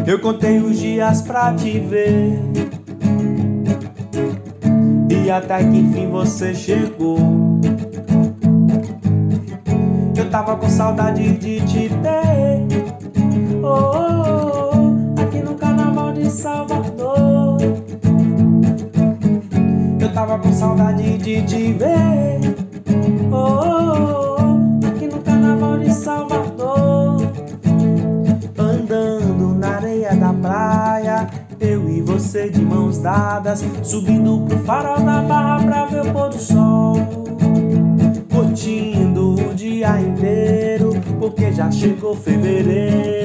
Eu contei os dias pra te ver, e até que enfim você chegou. Eu tava com saudade de te ter, oh, oh, oh, aqui no Carnaval de Salvador. Eu tava com saudade de te ver, oh, oh, oh, aqui no Carnaval de Salvador. Andando na areia da praia, eu e você de mãos dadas, subindo pro farol da barra pra ver o pôr do sol. Curtindo o dia inteiro, porque já chegou fevereiro.